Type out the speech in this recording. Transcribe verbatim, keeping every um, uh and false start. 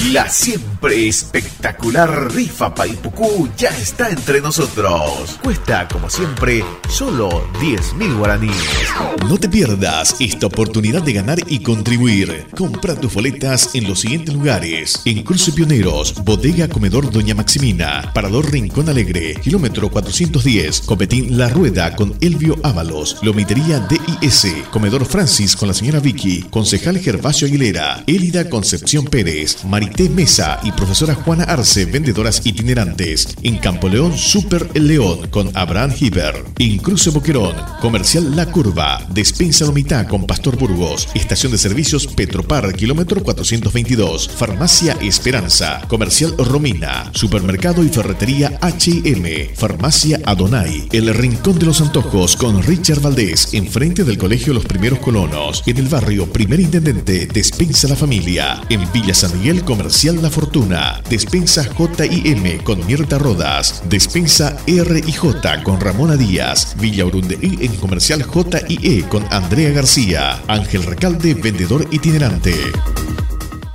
La siempre espectacular rifa Paipucú ya está entre nosotros. Cuesta, como siempre, solo diez mil guaraníes. No te pierdas esta oportunidad de ganar y contribuir. Compra tus boletas en los siguientes lugares: en Cruce Pioneros, Bodega Comedor Doña Maximina, Parador Rincón Alegre, kilómetro cuatrocientos diez, Copetín La Rueda con Elvio Ábalos, Lomitería D I S, Comedor Francis con la señora Vicky, Concejal Gervasio Aguilera, Élida Concepción Pérez, Marité Mesa y Profesora Juana Arce, vendedoras itinerantes. En Campo León, Super El León con Abraham Hiber. En Cruce Boquerón, Comercial La Curva, Despensa Lomitá con Pastor Burgos, Estación de Servicios Petropar, kilómetro cuatrocientos veintidós, Farmacia Esperanza, Comercial Romina, Supermercado y Ferretería H y M, Farmacia Adonai, El Rincón de los Antojos con Richard Valdés, enfrente del Colegio Los Primeros Colonos. En el barrio Primer Intendente, Despensa La Familia. En Villa San Miguel, Comercial La Fortuna, Despensa J y M con Mirta Rodas, Despensa R y J con Ramona Díaz, Villa Urundeí en Comercial J y E con Andrea García, Ángel Recalde, vendedor itinerante.